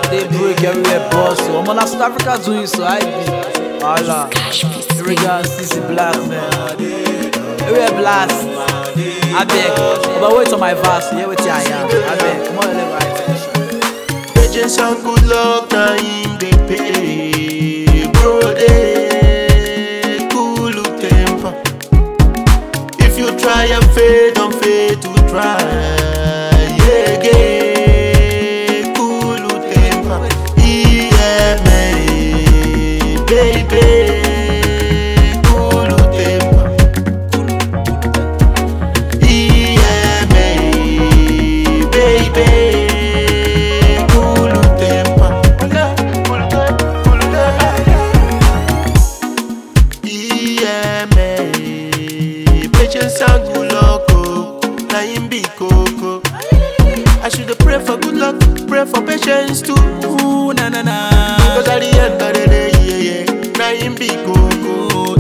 They break everywhere, boss. So I'm on South Africa doing so. I be. Allah. Here we go, CC Black, man. Everywhere blast. I beg. But wait on my verse. Here with I am. I beg. Come on, let me attention. Patience and good luck, now him they pay. Bro, they cool temper. If you try and fail, don't fail to try. Yeah, yeah, cool temper. Yeah, man, baby. Patience and good luck, oh, now him be coco. I should pray for good luck, pray for patience too. Ooh, na na na. Cause at the end of the day, yeah, yeah, now him be coco.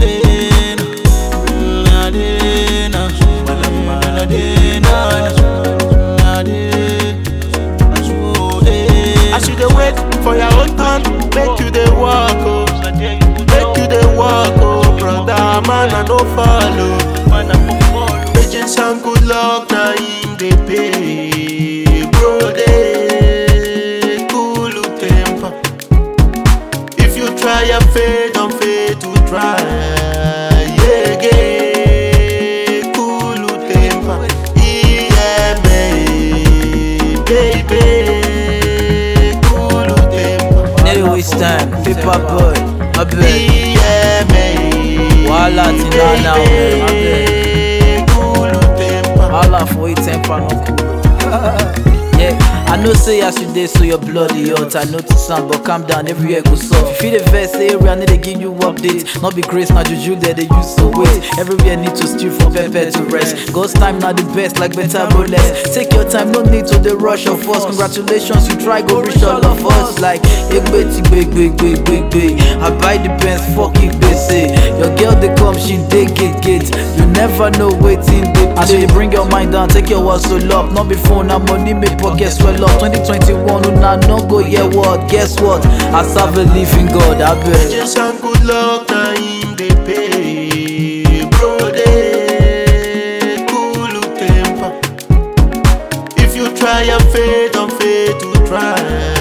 I should wait for your own turn, make you the walk, oh, make you the walk, oh, brother, man, I no follow. Patience and good luck, now him they pay. Bro, they cool temper. If you try and fail, don't fail to try. Yeah, yeah, cool temper. Yeah, man, baby, cool temper. Never waste time, paper boy, I beg. Yeah, man, Walla Tina now, man, I beg. Allah for it temper no cool. Yeah, I know say as you dey so your bloody hot. I know to sound but calm down, everywhere go soft. If you feel the verse area need they give you updates. Not be grace, not juju that they use to wait. Everywhere need to steal from pepper to rest. God's time not the best like better bullets. Take your time, no need to the rush of us. Congratulations, you try go reach all of us. Like big. I buy the pants, fuck it, they say. Your girl they come, she dey get. You never know waiting they play. So you bring your mind down, take your words so up. Not before now money make pocket swell up. 2021 una no go yeah what? Guess what? I serve a living God, I bet. Patience and good luck, now him they pay. Bro, they cool temper. If you try and fail, don't fail to try.